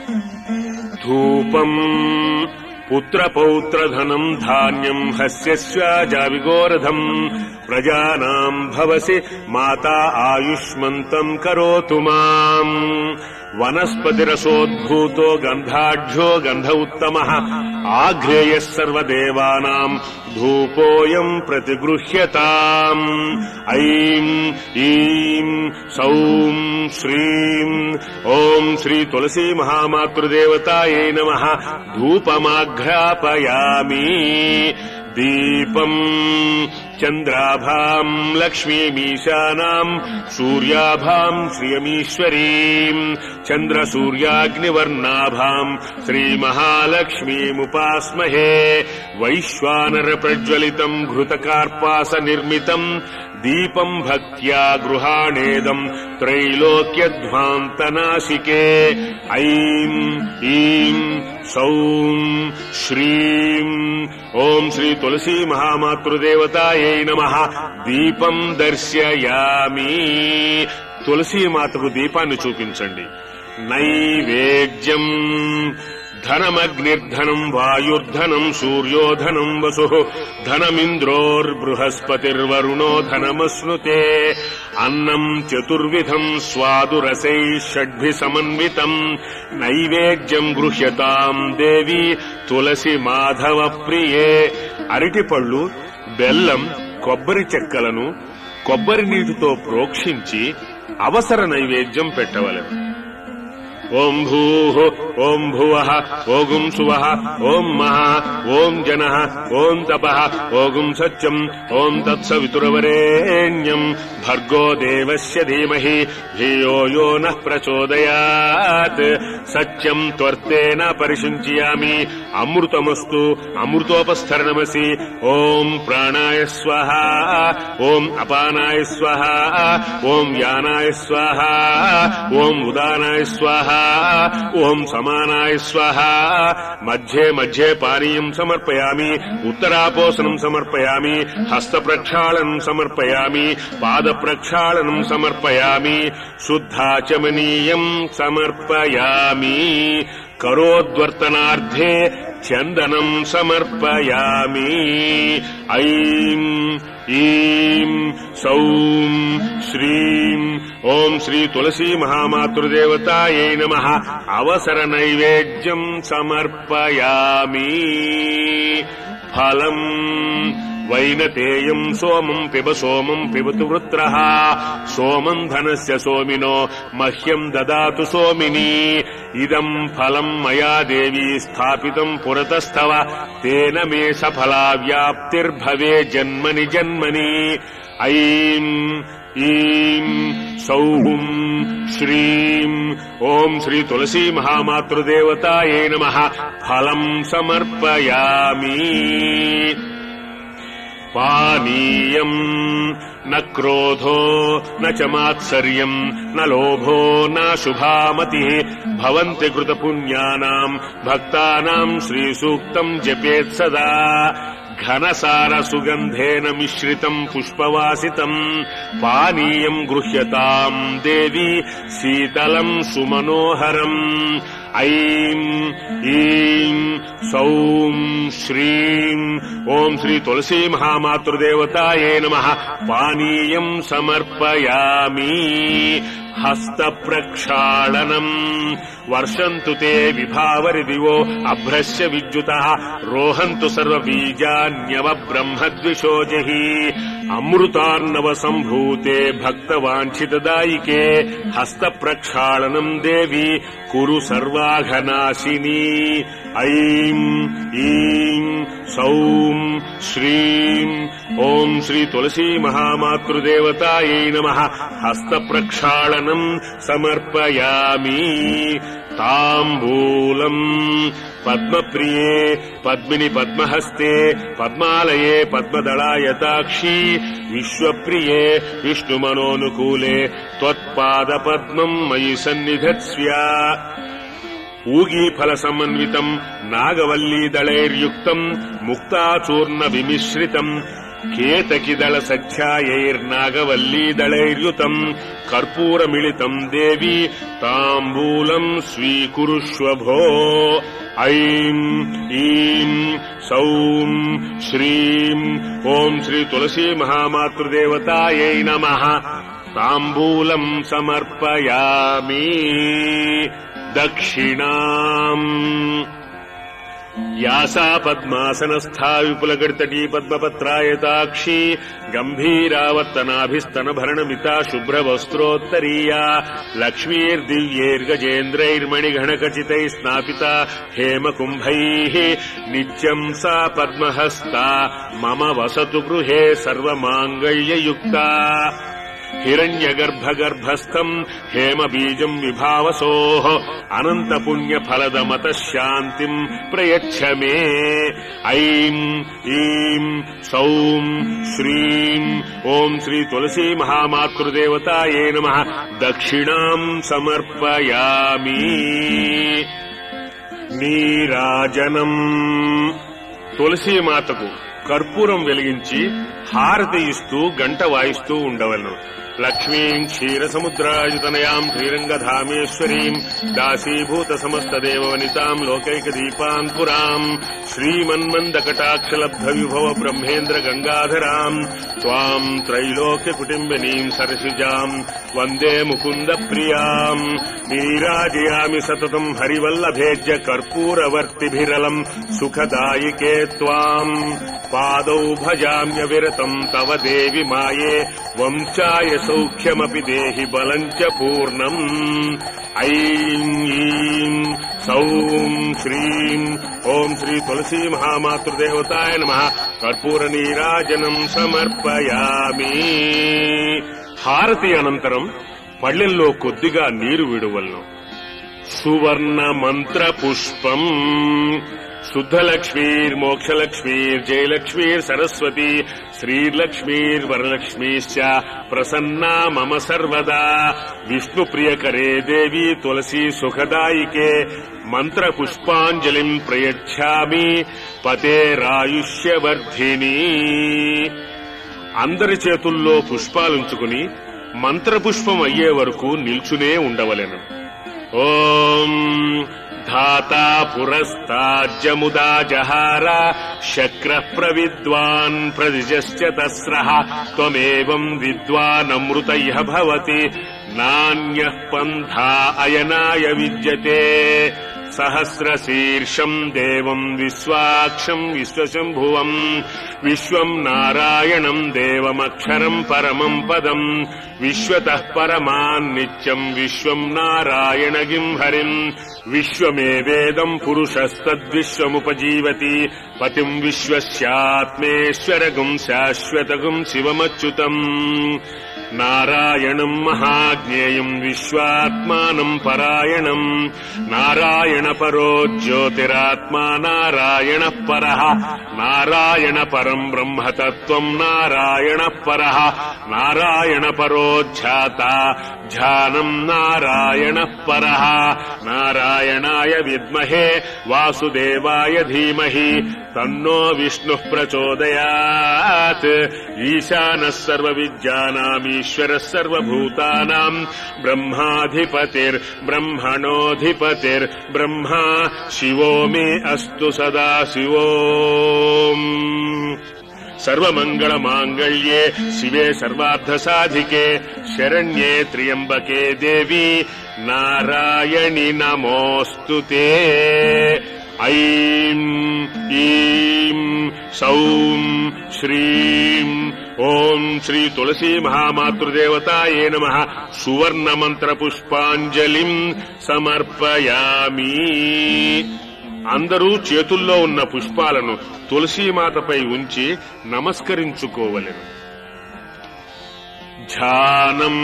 धूपम् पुत्रपौत्रधनम् धान्यम् हस्यस्याजाविगोरधम् प्रजानाम् भवसि माता आयुष्मन्तम् करोतु माम् वनस्पतिरसोद्भूतो गन्धाढ्यो गन्ध उत्तमः आघ्रेयः सर्वदेवानाम् धूपोऽयम् प्रतिगृह्यताम् ऐम् ईम् सौम् श्रीम् ॐ श्री तुलसी महामातृदेवतायै नमः धूपमाघ्रापयामि दीपम् चन्द्राभाम् लक्ष्मीमीशानाम् सूर्याभाम् श्रियमीश्वरीम् चन्द्रसूर्याग्निवर्णाभाम् श्रीमहालक्ष्मीमुपास्महे वैश्वानरप्रज्वलितम् घृतकार्पासनिर्मितम् दीपम् भक्त्या गृहाणेदम् त्रैलोक्यध्वान्तनाशिके ऐम् ईम् सौम् श्रीम् ॐ श्री तुलसी महामातृदेवतायै नमः దీపం దర్శయామి తులసీ మాతకు దీపాన్ని చూపించండి నైవేద్యం ధనమగ్నిర్ధనం వాయుర్ధనం సూర్యోధనం వసుః ధనమింద్రోర్బృహస్పతిర్వరుణో ధనమస్నుతే అన్నం చతుర్విధం స్వాదురసై షడ్భి సమన్వితం నైవేద్యం గృహ్యతాం దేవి తులసి మాధవ ప్రియే అరటిపళ్ళు బెల్లం కొబ్బరి చెక్కలను కొబ్బరి నీటితో ప్రోక్షించి అవసర నైవేద్యం పెట్టవలెను ఓం భూః ఓం భువః ఓం సువః ఓం మహః ఓం జనః ఓం తపః ఓం సత్యం ఓం తత్సవితుర్వరేణ్యం భర్గో దేవస్య ధీమహి ధియో యో నః ప్రచోదయాత్ సత్యం త్వర్తేన పరిశుంచయామి అమృతమస్తు అమృతోపస్థరణమసి ఓం ప్రాణాయ స్వాహ ఓం అపానాయ స్వాహ ఓం యానాయ స్వాహ ఓం ఉదానాయ స్వాహ ఓం సమానాయ స్వాహ మధ్యే మధ్యే పానీయం సమర్పయామి ఉత్తరాపోసనం సమర్పయామి హస్త ప్రక్షాళనం సమర్పయామి పాద ప్రక్షాళనం సమర్పయామి శుద్ధాచమనీయం సమర్పయామి కరోద్వర్తనార్థే చందనం సమర్పయామి ఐం ఈం సౌం శ్రీం ఓం శ్రీ తులసీ మహామాతృదేవతాయై నమః అవసర నైవేద్యం సమర్పయామి ఫలం వైనతేయం సోమం పిబ సోమం పిబతు వృత్రః సోమం ధనస్య సోమినో మహ్యం దదాతు సోమిని ఇదం ఫలం మయా దేవి స్థాపితం పురతస్తవ తేన మే సఫలా వ్యాప్తిర్భవే జన్మని జన్మని ఐం ఈం సౌం శ్రీం ఓం శ్రీ తులసీ మహామాతృదేవతాయై నమః ఫలం సమర్పయామి పానీయం న క్రోధో న చ మాత్సర్యం న లోభో న శుభామతి భవంతి కృత పుణ్యానాం భక్తానాం శ్రీ సూక్తం జపేత్ సదా ఘనసార సుగంధేన మిశ్రితం పుష్పవాసితం పానీయం గృహ్యతాం దేవి శీతలం సుమనోహరం ఐం ఈం సౌం శ్రీం ఓం శ్రీ తులసీ మహామాతృదేవతాయై నమః పానీయం సమర్పయామి హస్త ప్రక్షాళనం వర్షంతు తే విభావరి దివో అభ్రశ్య విద్యుతః రోహంతు సర్వబీజాన్యవ బ్రహ్మద్విషోజహి అమృతార్ణవ సంభూతే భక్తవాంఛితదాయికే హస్త ప్రక్షాళనం దేవి కురు సర్వాఘనాశిని ఐం ఈం సౌం శ్రీం ఓం శ్రీ తులసీ మహామాతృదేవతాయై నమః హస్త ప్రక్షాళనం సమర్పయామి తాంబూలం పద్మప్రియే పద్మిని పద్మహస్తే పద్మాలయే పద్మదళాయతాక్షి విశ్వప్రియే విష్ణుమనోనుకూలే త్వత్పాద పద్మం మయి సన్నిధత్స్య ఊగీఫల సమన్వితం నాగవల్లీ దళైర్యుక్తం ముక్తాచూర్ణ విమిశ్రితం కేతకిదళ సఖ్యాయైర్నాగవల్లీదళైర్యుతం కర్పూరమిళితం దేవి తాంబూలం స్వీకురుష్వ భో. ఐం ఈం సౌం శ్రీం ఓం శ్రీ తులసీ మహామాతృదేవతాయై నమః. తాంబూలం సమర్పయామి. దక్షిణాం యాసా పద్మాసనస్థా విపులగడితటీ పద్మపత్రాయతాక్షి గంభీరావర్తనాభిస్తనభరణమితా శుభ్రవస్త్రోత్తరీయా లక్ష్మీర్దివ్యైర్గజేంద్రైర్మణిగణకచితై స్నాపితా హేమకుంభైః నిత్యం సా పద్మహస్తా మమ వసతు గృహే సర్వమాంగళ్యయుక్తా. హిరణ్యగర్భగర్భస్థం హేమబీజం విభావసోః అనంతపుణ్యఫలదమత శాంతిం ప్రయచ్చ మే. ఐం ఈం సౌం శ్రీం ఓం శ్రీ తులసీ మహామాతృదేవతాయై నమః. దక్షిణాం సమర్పయామి. నీరాజనం తులసీమాతకు కర్పూరం వెలిగించి హారతి ఇస్తూ గంట వాయిస్తూ ఉండవలను. లక్ష్మీం క్షీరసముద్రాయుతనయాం శ్రీరంగధామేశ్వరీం దాసీభూత సమస్తదేవవనితాం లోకైకదీపాన్ పురాం శ్రీమన్మందకటాక్షలబ్ధ విభవ బ్రహ్మేంద్ర గంగాధరాం త్వాం త్రైలోక్యకుటుంబినీం సరసిజాం వందే ముకుంద ప్రియాం. నీరాజయామి సతతం హరివల్లభేజ్య కర్పూరవర్తిభిరలం సుఖదాయికే త్వాం. పాదౌ భజామ్యవిరతం తవ దేవి మాయే వంశాయ సౌఖ్యమపి దేహి బలం చ పూర్ణం. ఐం ఈం సౌం శ్రీం ఓం శ్రీ తులసీ మహామాతృదేవతాయ నమః. కర్పూర నీరాజనం సమర్పయామి. హారతి అనంతరం పళ్ళెంలో కొద్దిగా నీరు విడువలను. సువర్ణ మంత్ర పుష్పం శుద్ధలక్ష్మీర్మోక్షలక్ష్మీర్జయలక్ష్మీర్ సరస్వతి శ్రీర్లక్ష్మీర్వరలక్ష్మీశ్చ ప్రసన్నా మమ సర్వదా. విష్ణుప్రియకరే దేవి తులసీ సుఖదాయికే మంత్రపుష్పాంజలిం ప్రయచ్ఛామి పతేరాయుష్యవర్ధిని. అందరి చేతుల్లో పుష్పాలుంచుకుని మంత్రపుష్పం అయ్యే వరకు నిల్చునే ఉండవలెను. ఓం ధాతా పురస్తాజ్జముదా జహార శక్రః ప్రవిద్వాన్ ప్రదిజశ్చ తస్రః త్వమేవం విద్వానమృత ఇహ భవతి నాన్యః పంథా అయనాయ విద్యతే. సహస్రశీర్షం దేవం విశ్వాక్షం విశ్వశంభువం విశ్వం నారాయణం దేవమక్షరం పరమం పదం విశ్వతః పరమాన్నిత్యం విశ్వం నారాయణగిం హరిం. విశ్వమేవేదం పురుషస్తద్విశ్వముపజీవతి పతిం విశ్వస్యాత్మేశ్వరగం శాశ్వతగం శివమచ్యుతం. నారాయణం మహాజ్ఞేయం విశ్వాత్మానం పరాయణం. నారాయణ పరో జ్యోతిరాత్మా నారాయణ పరః. నారాయణ పరం బ్రహ్మతత్వం నారాయణ పరః. నారాయణ పరో ధ్యాత ధ్యానం నారాయణ పరః. నారాయణాయ విద్మహే వాసుదేవాయ ధీమహి తన్నో విష్ణుః ప్రచోదయాత్. ఈశానः సర్వవిద్యానామీశ్వరः సర్వభూతానాం బ్రహ్మాధిపతిర్బ్రహ్మణోధిపతిర్బ్రహ్మా శివో మే అస్తు సదా శివోం. సర్వమంగళమాంగళ్యే శివే సర్వార్థసాధికే శరణ్యే త్ర్యంబకే దేవి నారాయణి నమోస్తుతే. ఐం ఈం సౌం శ్రీం ఓం శ్రీ తులసీ మహామాతృదేవతాయే నమః. సువర్ణ మంత్ర పుష్పాంజలిం సమర్పయామి. అందరూ చేతుల్లో ఉన్న పుష్పాలను తులసీమాతపై ఉంచి నమస్కరించుకోవలెను. ధ్యానం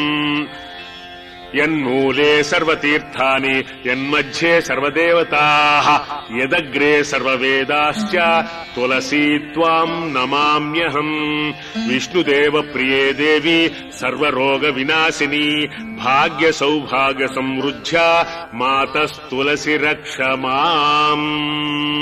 యన్మూలే సర్వతీర్థాని యన్మధ్యే సర్వదేవతాః యదగ్రే సర్వవేదాశ్చ తులసీ త్వాం నమామ్యహం. విష్ణుదేవ ప్రియే దేవి సర్వరోగ వినాశిని భాగ్య సౌభాగ్య సమృద్ధ్యా మాతస్తులసి రక్ష మాం.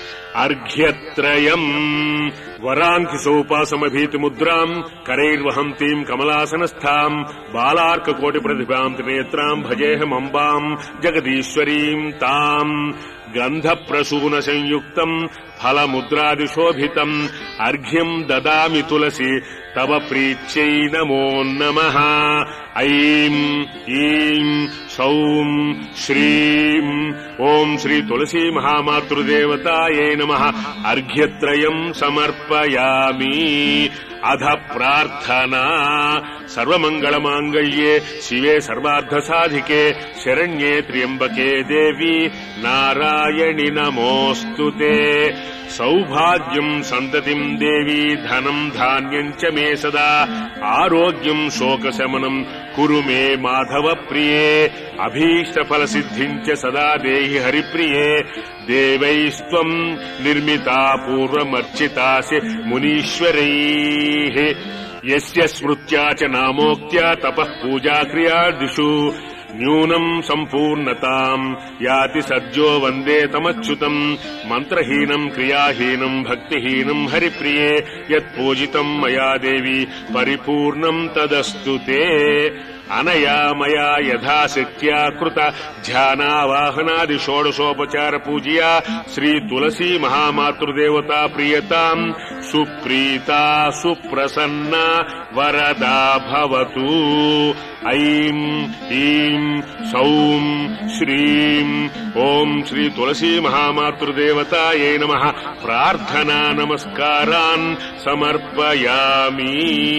అర్ఘ్యత్రయం వరాంకిసోపాసమభీతి ముద్రాం కరైర్వహంతీం కమలాసనస్థాం బాలార్కకోటి ప్రతిభాం త్రినేత్రాం భజేహమంబాం జగదీశ్వరీం తాం గంధప్రసూన సంయుక్తం ఫలముద్రాదిశోభితం అర్ఘ్యం దదామి తులసి తవ ప్రీత్యై నమో నమః. ఐం ఈం సౌం శ్రీం ఓం శ్రీ తులసీ మహామాతృదేవతాయై నమః. అర్ఘ్యత్రయం సమర్పయామి. అధ ప్రార్థనా. సర్వమంగళమాంగళ్యే శివే సర్వార్థసాధికే శరణ్యే త్ర్యంబకే దేవి నారాయణి నమోస్తుతే. సౌభాగ్యం సంతతిం దేవి ధనం ధాన్యం చ మే సదా ఆరోగ్యం శోకశమనం కురు మే మాధవ ప్రియే అభీష్టఫల సిద్ధిం చ సదా దేహి హరిప్రియే. దేవైస్త్వం నిర్మితా పూర్వమర్చితాసి మునీశ్వరైః యస్య స్మృత్యా చ నామోక్త్యా తపః పూజా క్రియాదిషు న్యూనం సంపూర్ణతాం యాతి సజ్జో వందే తమచ్యుతం. మంత్రహీనం క్రియాహీనం భక్తిహీనం హరిప్రియే యత్పూజితం మయా దేవి పరిపూర్ణం తదస్తు తే. అనయా మయా యథాశక్త్యా కృత ధ్యానావాహనాది షోడశోపచార పూజయా శ్రీ తులసీ మహామాతృదేవతా ప్రియతాం సుప్రీతా సుప్రసన్న వరదా భవతు. ఐం ఈం సౌం శ్రీం ఓం శ్రీ తులసీ మహామాతృదేవతాయై నమః. ప్రార్థనా నమస్కారాన్ సమర్పయామి.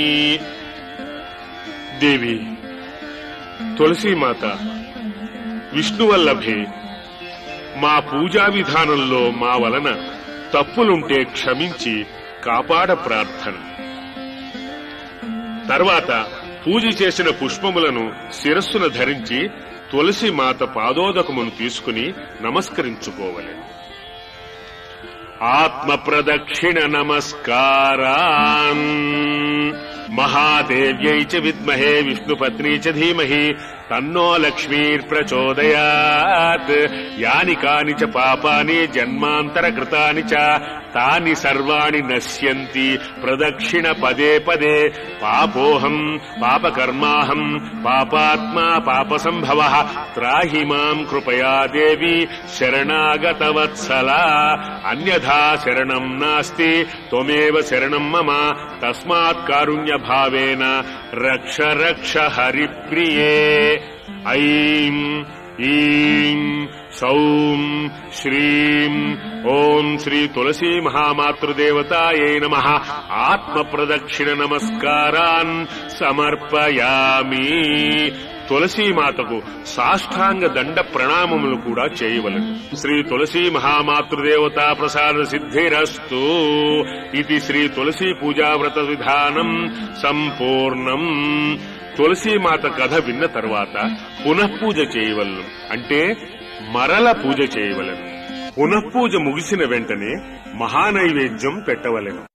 దేవి తులసీమాత విష్ణువల్లభే, మా పూజా విధానంలో మా వలన తప్పులుంటే క్షమించి కాపాడ ప్రార్థన. తర్వాత పూజ చేసిన పుష్పములను శిరస్సున ధరించి తులసి మాత పాదోదకమును తీసుకుని నమస్కరించుకోవలెను. ఆత్మ ప్రదక్షిణ నమస్కారాన్. మహాదేవ్యై చ విద్మహే విష్ణుపత్నీ చ ధీమహి తన్నో లక్ష్మీర్ప్రచోదయాత్. యాని కాని చ పాపాని జన్మాంతరకృతాని చ తాని సర్వాణి నశ్యంతి ప్రదక్షిణ పదే పదే. పాపోహం పాపకర్మాహం పాపాత్మా పాపసంభవః. త్రాహి మాం కృపయా దేవి శరణాగతవత్సలా. అన్యథా శరణం నాస్తి త్వమేవ శరణం మమ. తస్మాత్ కారుణ్య భావేన రక్ష రక్ష హరిప్రియే. ఐం ఈం సౌం శ్రీం ఓం శ్రీ తులసీ మహామాతృదేవతాయై నమః. ఆత్మ ప్రదక్షిణ నమస్కారాన్ సమర్పయామి. తులసీమాతకు సాష్టాంగ దండ ప్రణామములు కూడా చేయవలెను. శ్రీ తులసీ మహామాతృదేవతా ప్రసాద సిద్ధిరస్తు. ఇది శ్రీ తులసీ పూజావ్రత విధానం సంపూర్ణం. తులసీమాత కథ విన్న తర్వాత పునఃపూజ చేయవలను, అంటే మరల పూజ చేయవలను. పునఃపూజ ముగిసిన వెంటనే మహానైవేద్యం పెట్టవలెను.